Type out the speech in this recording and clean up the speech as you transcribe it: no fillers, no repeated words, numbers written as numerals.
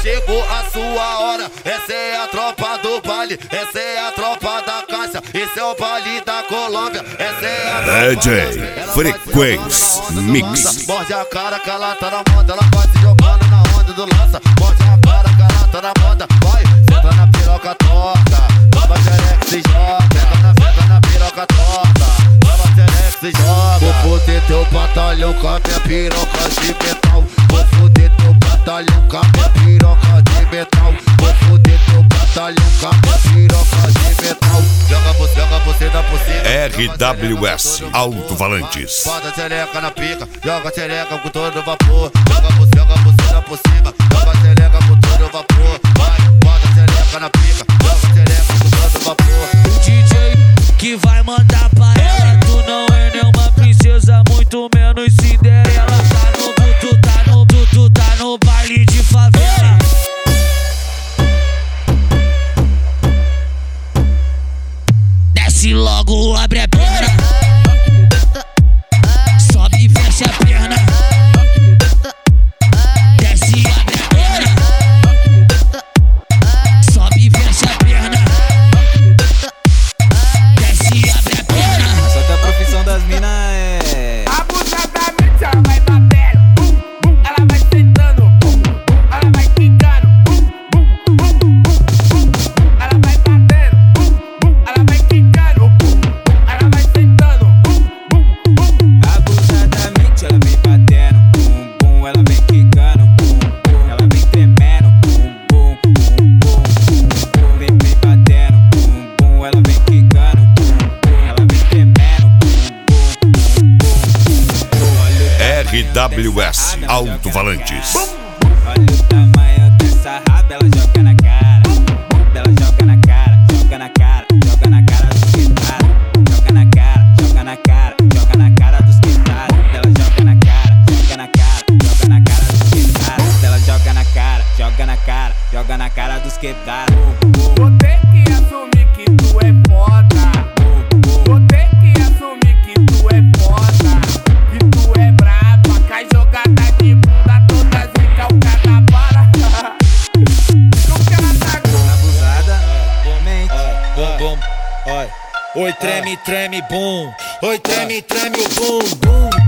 chegou a sua hora. Essa é a tropa do baile, essa é a tropa da Cássia, esse é o baile da Colômbia, essa é a DJ Frequência Mix. Morde a cara que ela tá na moda, ela vai se jogando na onda do lança. Morde a cara que ela tá na moda, vai, senta na piroca torta. Toma xereca se joga, senta na piroca torta. Toma xereca se joga. Vou foder teu batalhão com a minha piroca de metal. Vou foder teu batalhão com a minha piroca de metal. Vou foder teu batalhão com a minha piroca de metal. Joga você na porcina. RWS Alto Valantes. Bota a xereca na pica, joga a xereca com todo vapor. Joga você na por cima, joga a xereca com todo vapor. Vai, bota a xereca na pica, joga a xereca com todo vapor. O DJ que vai mandar pra ela, tu não é nenhuma princesa, muito menos Cinderela. Tá no baile de favela. Desce logo, abre a perna, sobe e fecha a perna. Desce e abre a perna, sobe e fecha a perna. Desce e abre a perna. Só que a profissão das minas é abusadamente ela vai batendo, bum, bum, ela vai sentando, bum, bum, ela vai quicando, bum, bum, bum, bum, bum, ela vai batendo, bum, bum, ela vai quicando, bum, bum, ela vai sentando, bum, bum, bum. abusadamente ela vem batendo, bum, bum, ela vem quicando, bum, bum, ela vem tremendo, bum, bum, bum, bum, bum, vem batendo, bum, bum, ela vem quicando, bum, bum, ela vem tremendo, bum, bum, bum, bum. RWS Alto Valantes. Olha o tamanho dessa raba, ela joga na cara, ela joga na cara, joga na cara, joga na cara dos quitados, joga na cara, joga na cara, joga na cara dos quitados, ela joga na cara, joga na cara, joga na cara dos quitados, ela joga na cara, joga na cara, joga na cara dos quitados. Vou ter que assumir que tu é foda, vou ter que assumir que tu é foda, que tu é braba, cai jogada de bunda toda recalcada para. Como que ela tá com Abusada, mente. Bum, bum, oi. Oi, treme, treme, bum. Oi, treme, treme, o bum, bum.